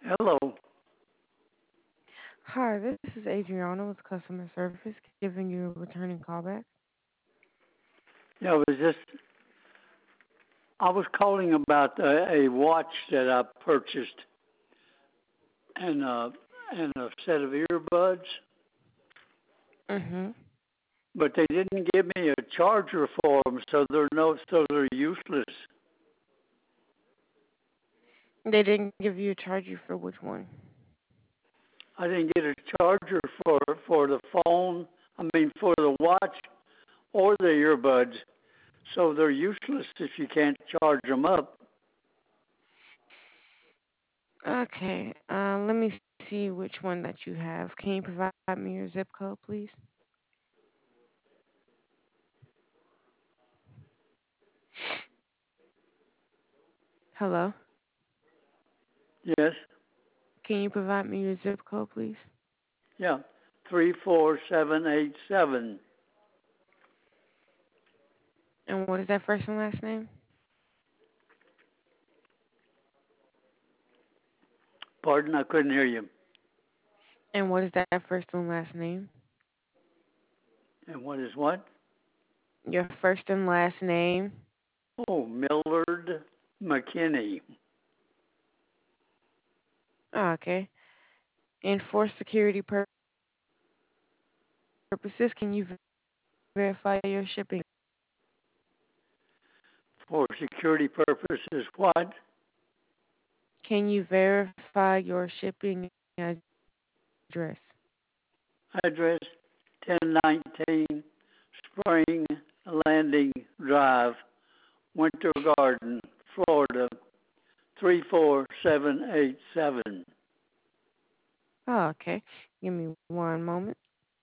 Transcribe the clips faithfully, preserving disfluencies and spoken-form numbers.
Hello. Hi, this is Adriana with customer service giving you a returning callback. Yeah, it was just I was calling about a, a watch that I purchased and uh and a set of earbuds, Mhm. but they didn't give me a charger for them, so they're no so they're useless. They didn't give you a charger for which one? I didn't get a charger for for the phone. I mean for the watch or the earbuds, so they're useless if you can't charge them up. Okay. Uh, let me see which one that you have. Can you provide me your zip code, please? Hello. Yes. Can you provide me your zip code, please? Yeah. Three four seven eight seven. And what is that first and last name? Pardon, I couldn't hear you. And what is that first and last name? And what is what? Your first and last name. Oh, Millard McKinney. Oh, okay. And for security pur- purposes, can you verify your shipping? For security purposes, what? Can you verify your shipping address? Address ten nineteen Spring Landing Drive, Winter Garden, Florida three four seven eight seven. Oh, okay. Give me one moment.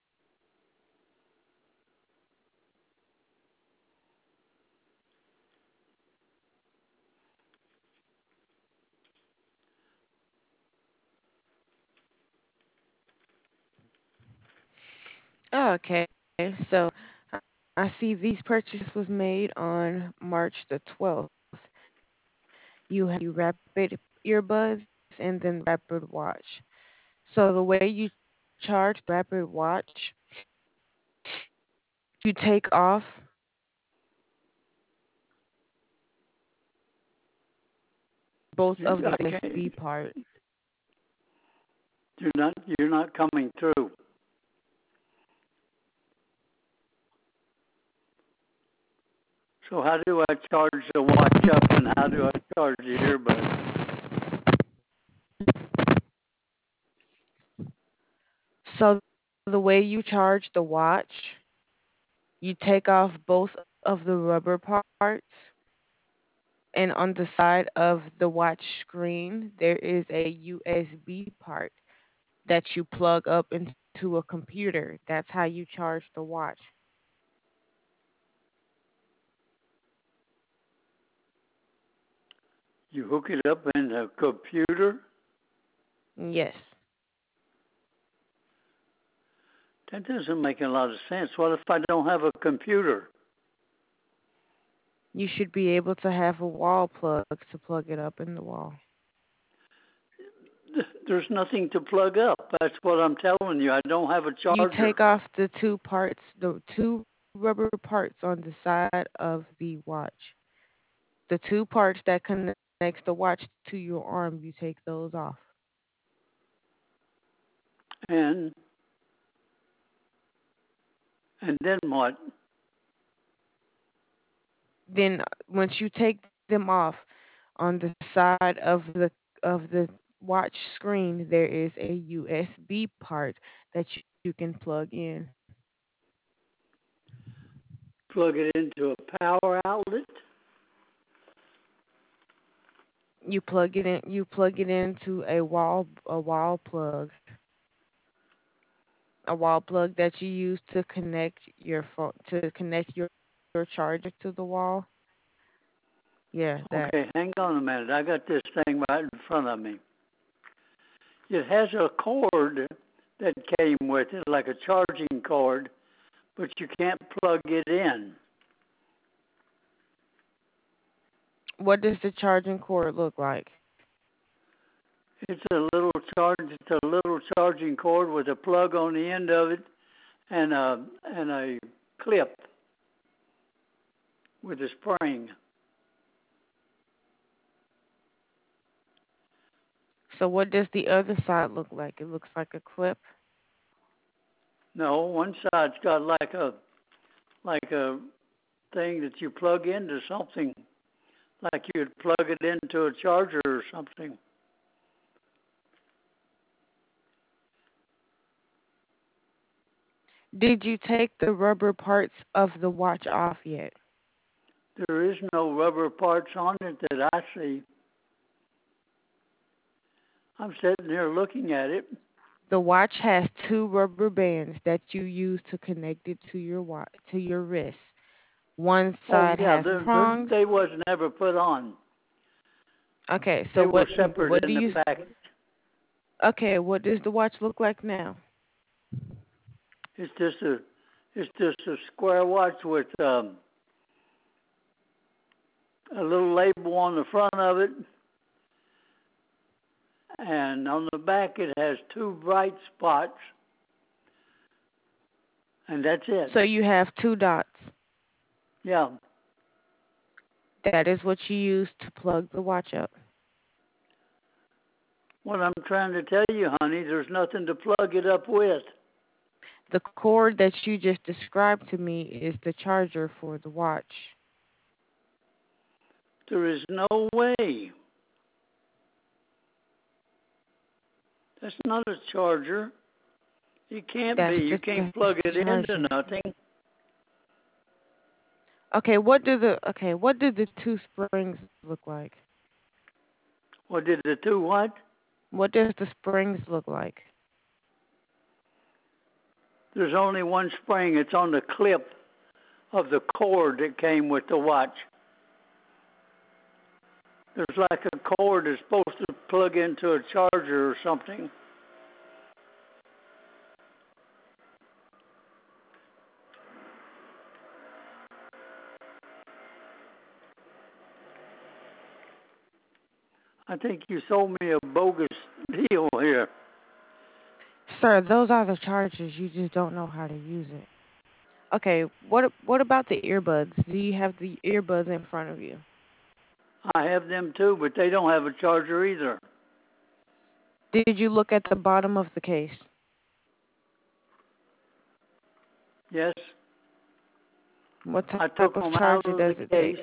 Oh, okay. So I I see these purchases was made on March the twelfth. You have you rapid earbuds and then rapid watch. So the way you charge rapid watch, you take off both of the I U S B can't. part. You're not. You're not coming through. So how do I charge the watch up, and how do I charge the earbuds? So the way you charge the watch, you take off both of the rubber parts, and on the side of the watch screen, there is a U S B part that you plug up into a computer. That's how you charge the watch. You hook it up in the computer. Yes. That doesn't make a lot of sense. What if I don't have a computer? You should be able to have a wall plug to plug it up in the wall. There's nothing to plug up. That's what I'm telling you. I don't have a You charger. take off the two parts, the two rubber parts on the side of the watch. The two parts that connects the watch to your arm, you take those off. And and then what? Then once you take them off, on the side of the of the watch screen, there is a U S B part that you, you can plug in. Plug it into a power outlet? You plug it in. You plug it into a wall a wall plug, a wall plug that you use to connect your phone to connect your your charger to the wall. Yeah, that. Okay, hang on a minute. I got this thing right in front of me. It has a cord that came with it, like a charging cord, but you can't plug it in. What does the charging cord look like? It's a little charge. It's a little charging cord with a plug on the end of it, and a and a clip with a spring. So what does the other side look like? It looks like a clip. No, one side's got like a like a thing that you plug into something, like you'd plug it into a charger or something. Did you take the rubber parts of the watch off yet? There is no rubber parts on it that I see. I'm sitting here looking at it. The watch has two rubber bands that you use to connect it to your wa- to your wrist. One Oh side yeah, has they're, they're, prongs. they wasn't ever put on. Okay, They so were what separate what do in the you package. Okay, what does the watch look like now? It's just a it's just a square watch with um, a little label on the front of it, and on the back it has two bright spots, and that's it. So you have two dots. Yeah. That is what you use to plug the watch up. What I'm trying to tell you, honey, there's nothing to plug it up with. The cord that you just described to me is the charger for the watch. There is no way. That's not a charger. It can't That's be. You the, can't that's plug the it into charger. nothing. Okay, what do the okay, what did the two springs look like? What did the two what? What does the springs look like? There's only one spring. It's on the clip of the cord that came with the watch. There's like a cord that's supposed to plug into a charger or something. I think you sold me a bogus deal here. Sir, those are the chargers. You just don't know how to use it. Okay, what what about the earbuds? Do you have the earbuds in front of you? I have them too, but they don't have a charger either. Did you look at the bottom of the case? Yes, What I type took of them out charger of does the it take? case.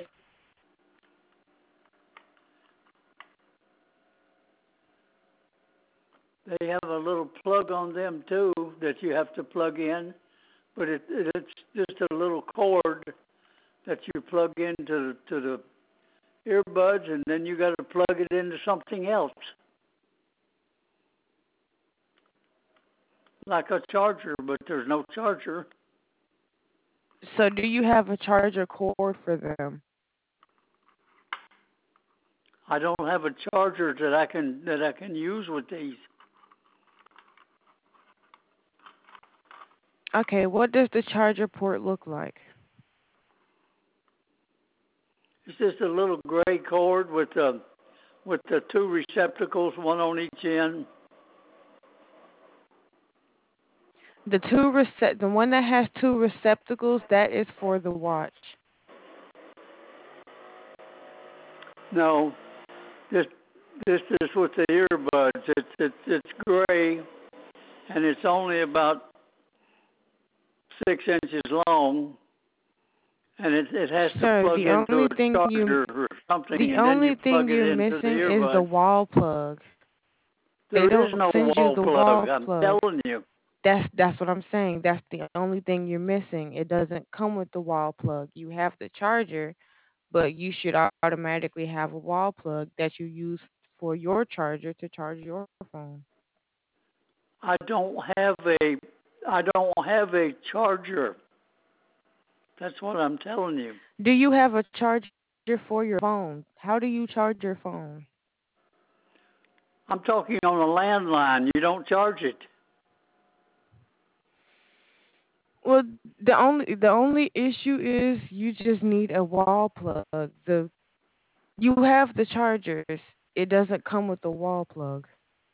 They have a little plug on them too that you have to plug in, but it, it, it's just a little cord that you plug into to the earbuds, and then you got to plug it into something else, like a charger. But there's no charger. So do you have a charger cord for them? I don't have a charger that I can that I can use with these. Okay, what does the charger port look like? It's just a little gray cord with uh, with the two receptacles, one on each end. The two recept the one that has two receptacles, that is for the watch. No, this this is with the earbuds. It's it's it's gray, and it's only about six inches long, and it it has to Sir, plug the into only a thing you charger or something, the and then only you thing plug it you're into the missing is the earbuds. wall plug. They There is don't no send you wall the plug. wall I'm plug. telling you. That's that's what I'm saying. That's the only thing you're missing. It doesn't come with the wall plug. You have the charger, but you should automatically have a wall plug that you use for your charger to charge your phone. I don't have a I don't have a charger. That's what I'm telling you. Do you have a charger for your phone? How do you charge your phone? I'm talking on a landline. You don't charge it. Well, the only the only issue is you just need a wall plug. The you have the chargers. It doesn't come with the wall plug.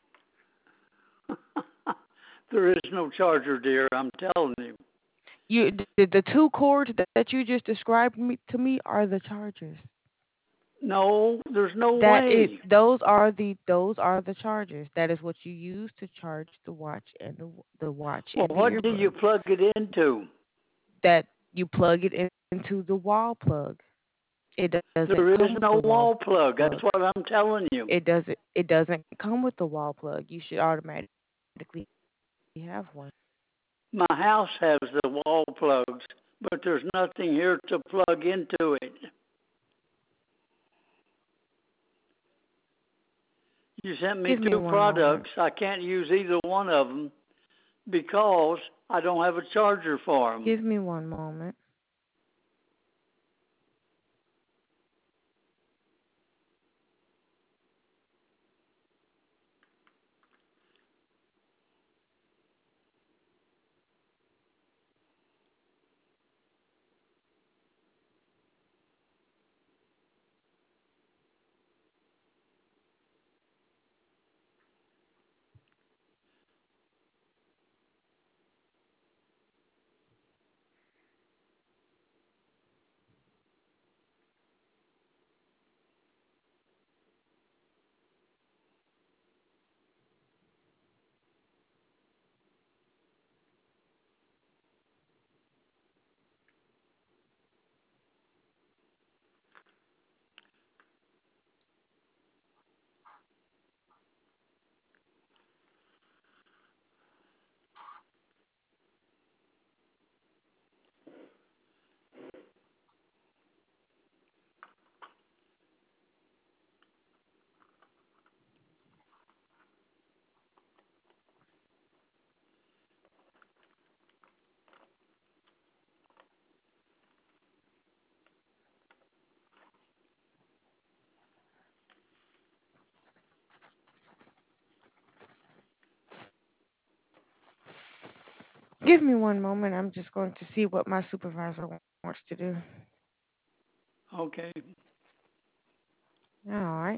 There is no charger, dear. I'm telling you. You the, the two cords that, that you just described me, to me are the chargers. No, there's no That is way. those are the those are the chargers. That is what you use to charge the watch and the the watch Well, and the what do you earbuds. plug it into? That you plug it in, into the wall plug. It doesn't There is come with the no wall wall plug. That's plug. what I'm telling you. It doesn't it doesn't come with the wall plug. You should automatically have one. My house has the wall plugs, but there's nothing here to plug into it. You sent me Give me two one moment. products. I can't use either one of them because I don't have a charger for them. Give me one moment. Give me one moment. I'm just going to see what my supervisor wants to do. Okay. All right.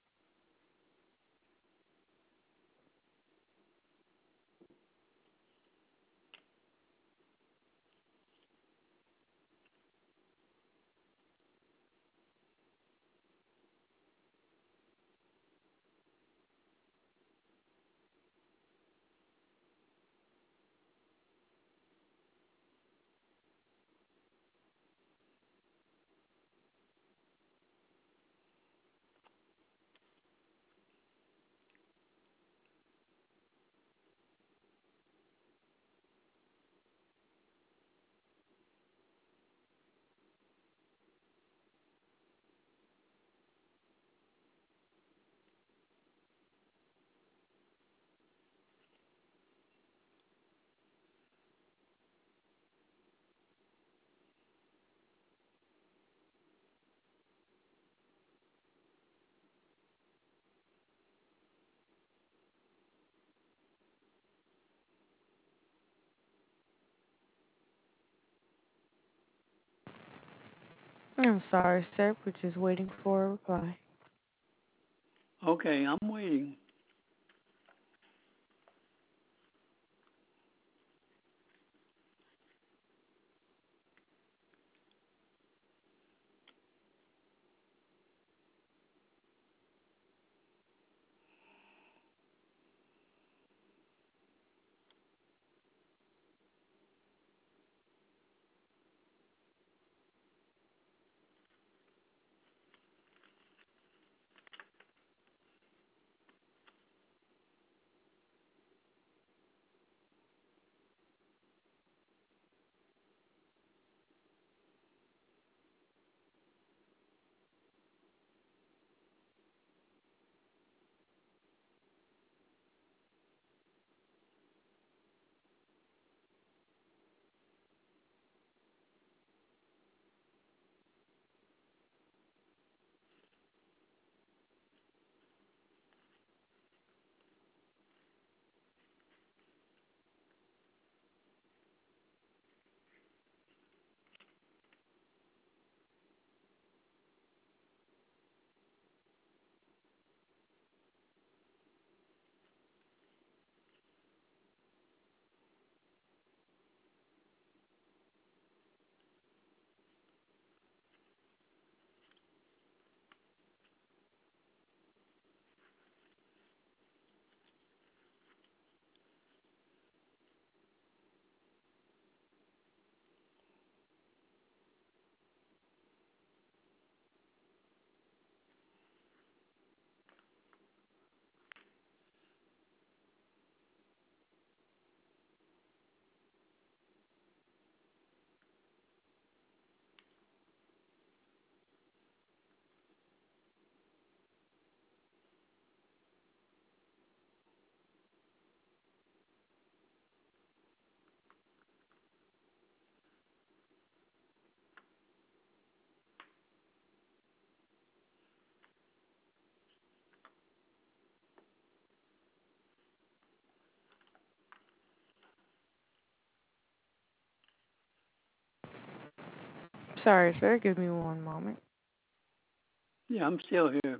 I'm sorry, sir. We're just waiting for a reply. Okay, I'm waiting. Sorry, sir. Give me one moment. Yeah, I'm still here.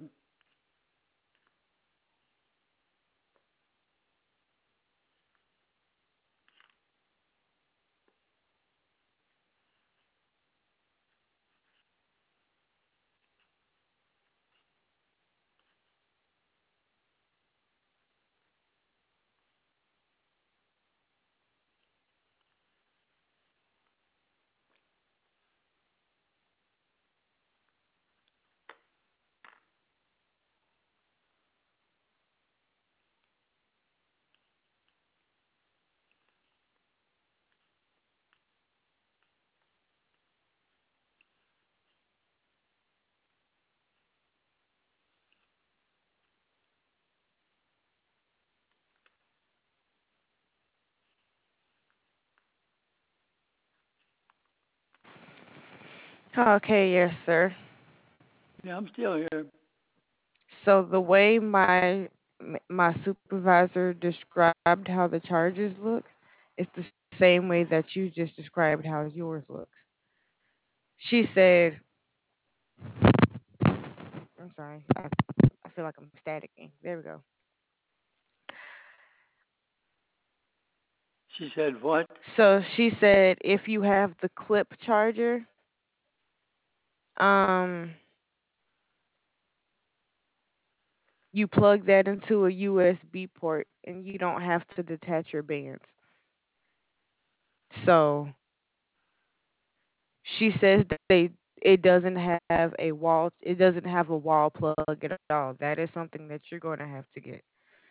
Okay, yes, sir. Yeah, I'm still here. So the way my my supervisor described how the charges look, it's the same way that you just described how yours looks. She said, "I'm sorry, I, I feel like I'm staticking." There we go. She said what? So she said, if you have the clip charger, um, you plug that into a U S B port, and you don't have to detach your bands. So she says that they it doesn't have a wall it doesn't have a wall plug at all. That is something that you're going to have to get.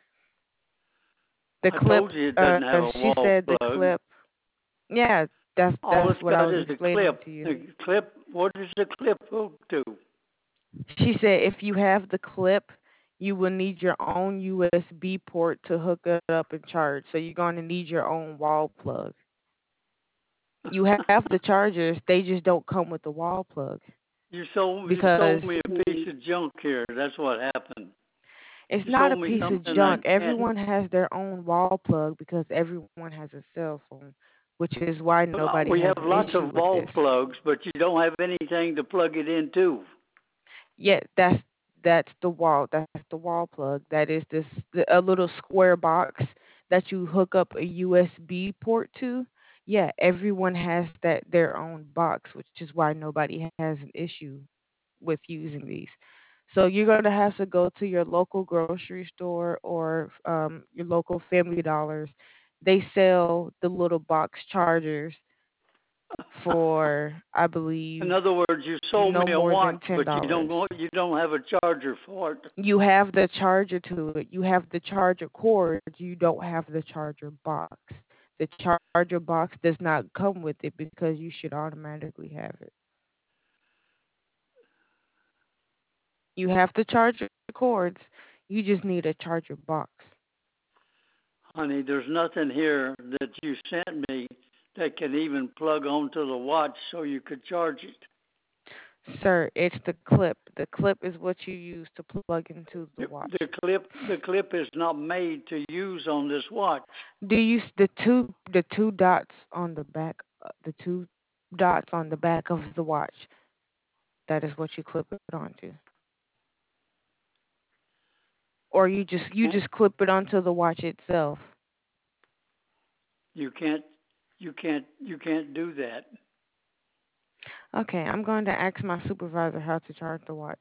The I clip told you it uh doesn't have a she wall said the plug. clip, yeah, that's All that's it's what I got was is a explaining clip. to you. The clip, what is the clip hooked to? She said if you have the clip, you will need your own U S B port to hook it up and charge. So you're going to need your own wall plug. You have the chargers, they just don't come with the wall plug you sold you because sold me a piece of junk here. That's what happened. it's You not a sold me piece of something I junk. can't. Everyone has their own wall plug because everyone has a cell phone, which is why nobody We has have an lots issue of with wall this. plugs, but you don't have anything to plug it into. Yeah, that's that's the wall. That's the wall plug. That is this the, a little square box that you hook up a U S B port to. Yeah, everyone has that their own box, which is why nobody has an issue with using these. So you're going to have to go to your local grocery store or um, your local Family Dollars. They sell the little box chargers for, I believe, In other words, you sold no me a more watch, than ten but you don't dollars. go, you don't have a charger for it. You have the charger to it. You have the charger cord. You don't have the charger box. The charger box does not come with it because you should automatically have it. You have the charger cords. You just need a charger box. Honey, there's nothing here that you sent me that can even plug onto the watch so you could charge it. Sir, it's the clip. The clip is what you use to plug into the watch. The clip, the clip is not made to use on this watch. Do you s- the two the two dots on the back uh, the two dots on the back of the watch? That is what you clip it onto. Or you just you Can't just clip it onto the watch itself. you can't you can't you can't do that. Okay, I'm going to ask my supervisor how to charge the watch.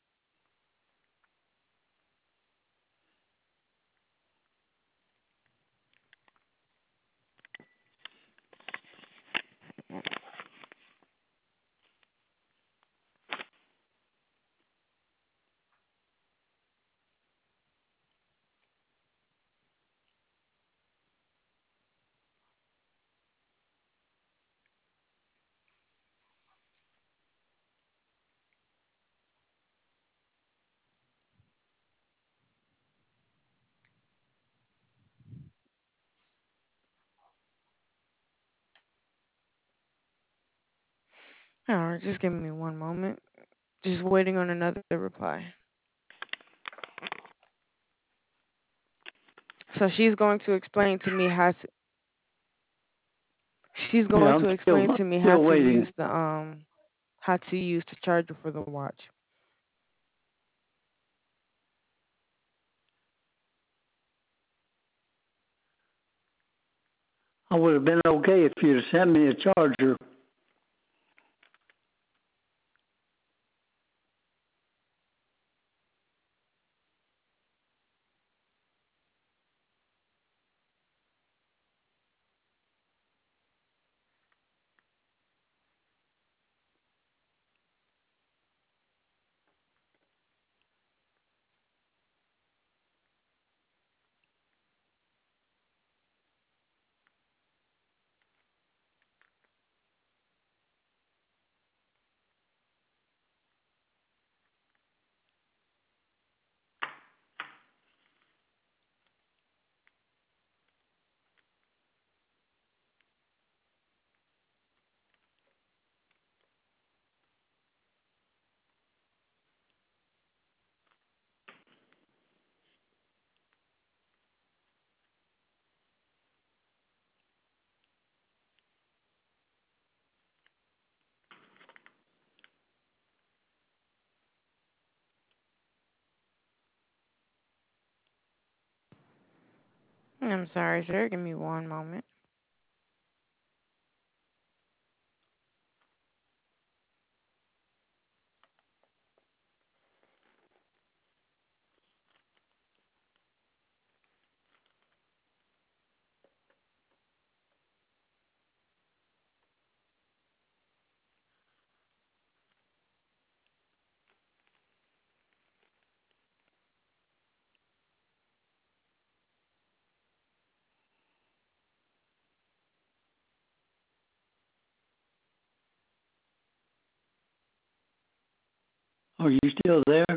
All right, just give me one moment. Just waiting on another reply. So she's going to explain to me how to she's Yeah, going I'm to still explain I'm to me how still to use waiting. the um how to use the charger for the watch. I would have been okay if you'd have sent me a charger. I'm sorry, sir. Give me one moment. Are you still there?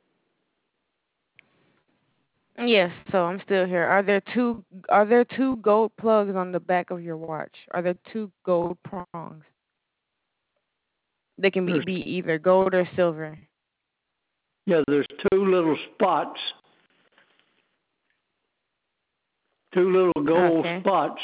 Yes, so I'm still here. Are there two are there two gold plugs on the back of your watch? Are there two gold prongs? They can be, There's be either gold or silver. yeah, there's two little spots, two little gold Okay. spots.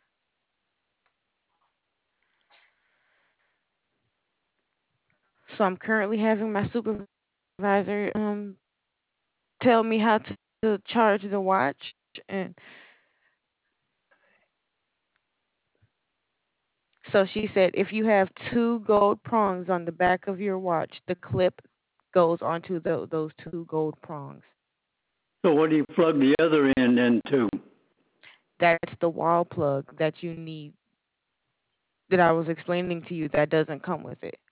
So I'm currently having my supervisor um tell me how to, to charge the watch, and so she said if you have two gold prongs on the back of your watch, the clip goes onto the, those two gold prongs. So what do you plug the other end into? That's the wall plug that you need that I was explaining to you that doesn't come with it.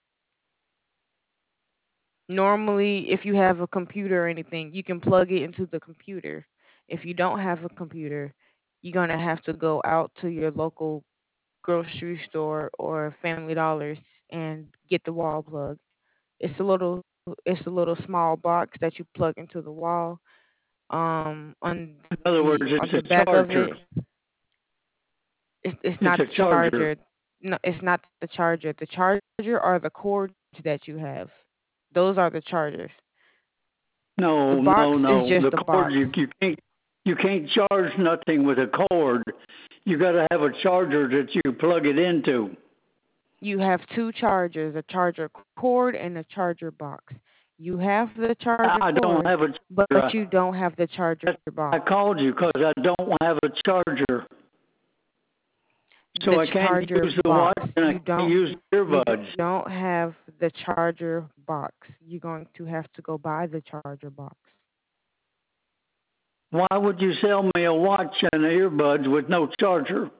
Normally, if you have a computer or anything, you can plug it into the computer. If you don't have a computer, you're going to have to go out to your local grocery store or Family Dollars and get the wall plug. It's a little it's a little small box that you plug into the wall. Um, on In other words, the on it's the a back of charger. it, it's it's It's not a the charger. charger. No, it's not the charger. The charger are the cords that you have. Those are the chargers. The No, box no, is no. just The a cord box. you you can't you can't charge nothing with a cord. You got to have a charger that you plug it into. You have two chargers, a charger cord and a charger box. You have the charger I don't cord, have a but charger. you don't have the charger I, I box. called you because I don't have a charger. So The I can't charger use the box. watch and I You can't don't use the you earbuds. don't have the charger box. You're going to have to go buy the charger box. Why would you sell me a watch and earbuds with no charger?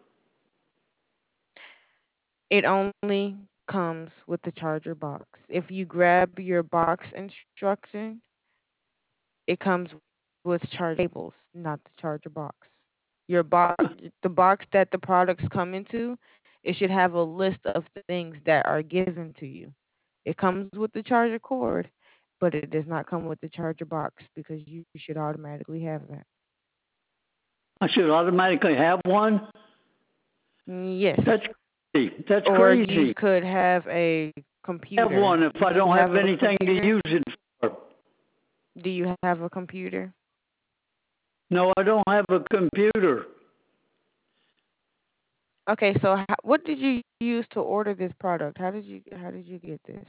It only comes with the charger box. If you grab your box instruction, it comes with charger cables, not the charger box. Your box, the box that the products come into, it should have a list of things that are given to you. It comes with the charger cord, but it does not come with the charger box because you should automatically have that. I should automatically have one? Yes. That's crazy. That's Or you crazy. could have a Have computer. one if Do I you don't have have a anything to computer? use it for. Do you have a computer? No, I don't have a computer. Okay, so how, what did you use to order this product? How did you how did you get this?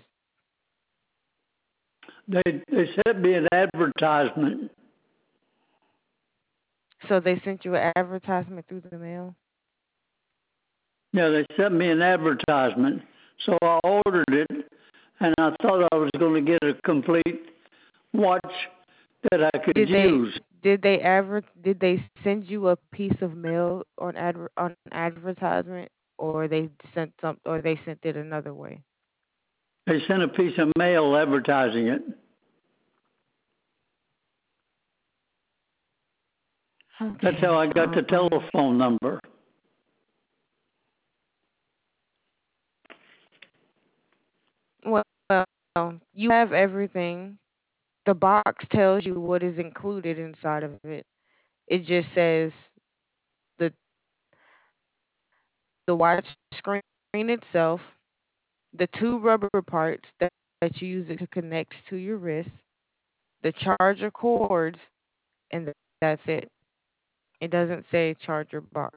They they sent me an advertisement. So they sent you an advertisement through the mail? Yeah, they sent me an advertisement. So I ordered it, and I thought I was going to get a complete watch that I could Did they use. did they ever did they send you a piece of mail on adver, on advertisement, or they sent some or they sent it another way? They sent a piece of mail advertising it. That's how Okay. I got the Um telephone number. well, well, you have everything. The box tells you what is included inside of it. It just says the the watch screen itself, the two rubber parts that, that you use it to connect to your wrist, the charger cords, and th- that's it. It doesn't say charger box.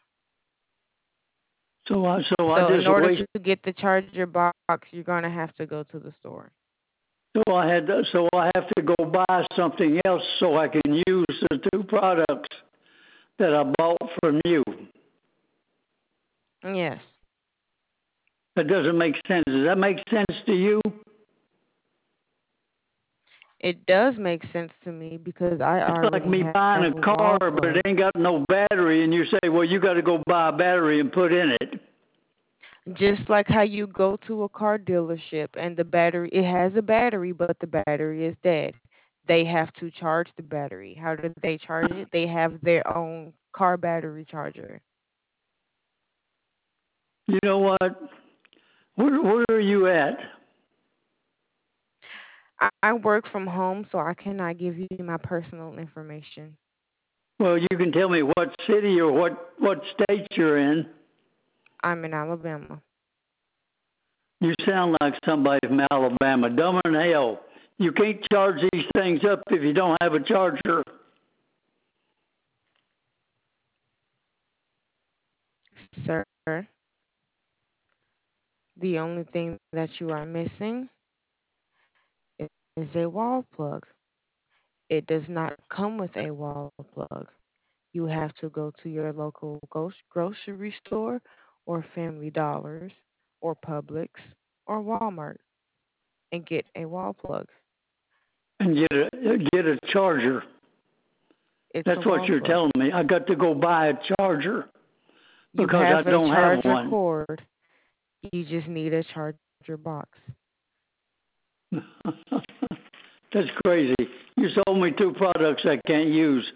So I so I So in just order wait. to get the charger box, you're gonna have to go to the store. So I had to, so I have to go buy something else so I can use the two products that I bought from you. Yes, That doesn't make sense. Does that make sense to you? it does make sense to me because I It's like already me have buying a a car, wall but it plug. ain't got no battery, and you say, "Well, you got to go buy a battery and put in it." Just like how you go to a car dealership and the battery, it has a battery, but the battery is dead. They have to charge the battery. How do they charge it? They have their own car battery charger. You know what? Where where are you at? I, I work from home, so I cannot give you my personal information. Well, you can tell me what city or what what state you're in. I'm in Alabama. You sound like somebody from Alabama. Dumber than hell. You can't charge these things up if you don't have a charger. Sir, the only thing that you are missing is a wall plug. It does not come with a wall plug. You have to go to your local gro- grocery store or Family Dollars or Publix or Walmart and get a wall plug. And get a get a charger. It's a That's what wall you're plug. telling me. I got to go buy a charger You because I have a don't have charger one. cord. You just need a charger box. That's crazy. You sold me two products I can't use.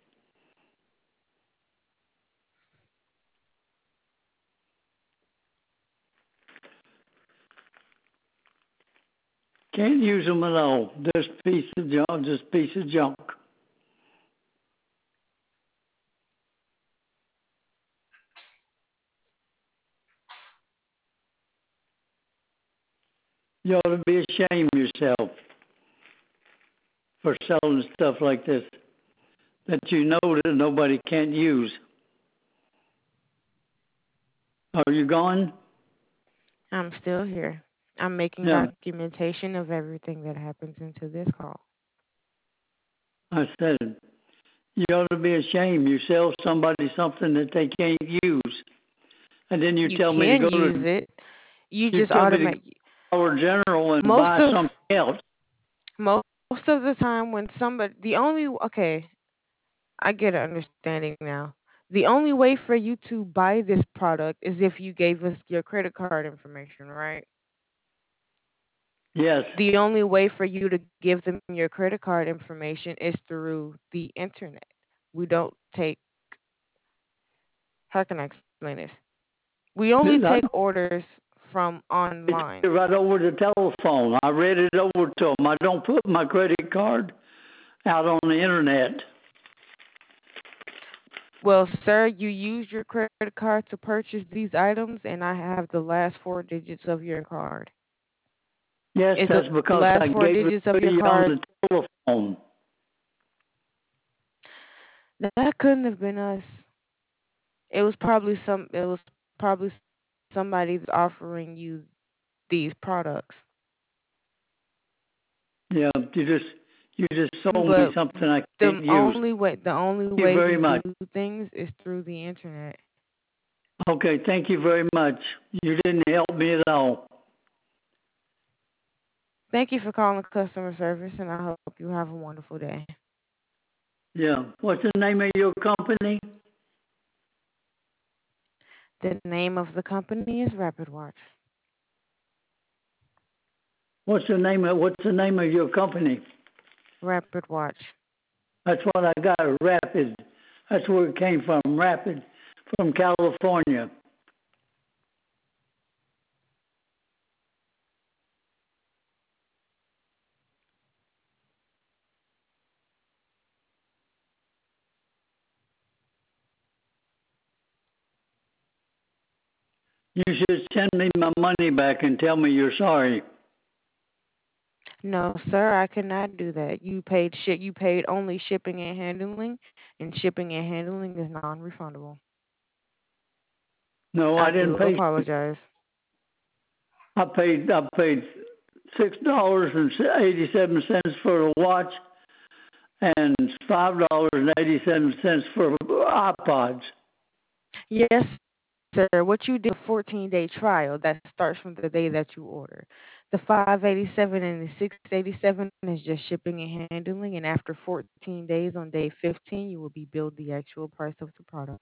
Can't use them at all. This piece of junk. This piece of junk. You ought to be ashamed of yourself for selling stuff like this that you know that nobody can use. Are you gone? I'm still here. I'm making Yeah, documentation of everything that happens into this call. I said it. You ought to be ashamed. You sell somebody something that they can't use, and then you You tell me to can go use to it. You you just tell me to go to automatic. Dollar General and Most buy of something else. most of the time when somebody the only okay, I get an understanding now. The only way for you to buy this product is if you gave us your credit card information, right? Yes. The only way for you to give them your credit card information is through the internet. We don't take, how can I explain this? We only I take orders from They online. it right over the telephone. I read it over to them. I don't put my credit card out on the internet. Well, sir, you used your credit card to purchase these items, and I have the last four digits of your card. Yes, Is the that's because last I four gave it digits of to your you on card? the telephone. That couldn't have been us. It was probably some. It was probably somebody that's offering you these products. Yeah, you just you just sold me But something I the can't use. only way the only Thank you way very we much. do things is through the internet. Okay, thank you very much. You didn't help me at all. Thank you for calling customer service, and I hope you have a wonderful day. Yeah. What's the name of your company? The name of the company is Rapid Watch. What's the name of What's the name of your company? Rapid Watch. That's what I got. Rapid. That's where it came from. Rapid, from California. You should send me my money back and tell me you're sorry. No, sir, I cannot do that. You paid shit. You paid only shipping and handling, and shipping and handling is non-refundable. No, I I didn't do pay. apologize. I paid. I paid six dollars and eighty-seven cents for a watch, and five dollars and eighty-seven cents for iPods. Yes, sir. What you did a fourteen-day trial that starts from the day that you order. The five eighty-seven and the six eighty-seven is just shipping and handling, and after fourteen days on day fifteen, you will be billed the actual price of the product.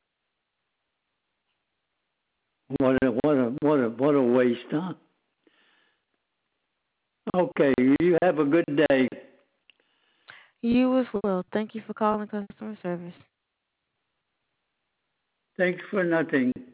What a what a what a what a waste, huh? Okay, you have a good day. You as well. Thank you for calling customer service. Thanks for nothing.